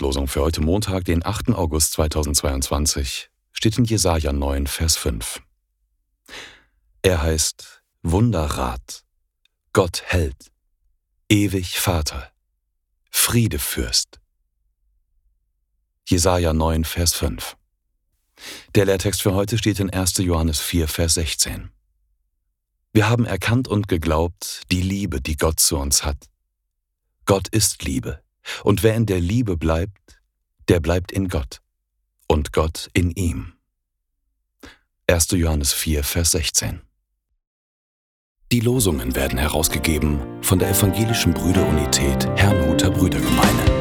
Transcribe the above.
Tageslosung für heute Montag, den 8. August 2022, steht in Jesaja 9, Vers 5. Er heißt Wunderrat, Gott Held, ewig Vater, Friedefürst. Jesaja 9, Vers 5. Der Lehrtext für heute steht in 1. Johannes 4, Vers 16. Wir haben erkannt und geglaubt die Liebe, die Gott zu uns hat. Gott ist Liebe, und wer in der Liebe bleibt, der bleibt in Gott, und Gott in ihm. 1. Johannes 4, Vers 16. Die Losungen werden herausgegeben von der Evangelischen Brüderunität Herrnhuter Brüdergemeine.